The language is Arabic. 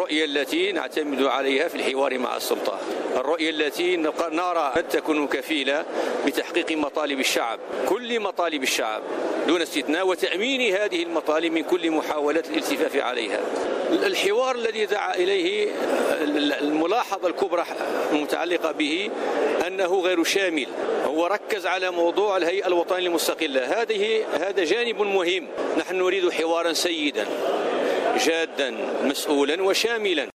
الرؤية التي نعتمد عليها في الحوار مع السلطة، الرؤية التي نرى أن تكون كفيلة بتحقيق مطالب الشعب، كل مطالب الشعب دون استثناء، وتأمين هذه المطالب من كل محاولات الالتفاف عليها. الحوار الذي دعا إليه الملاحظة الكبرى المتعلقة به أنه غير شامل، هو ركز على موضوع الهيئة الوطنية المستقلة. هذا جانب مهم. نحن نريد حوارا سيدا جادا مسؤولا وشاملا.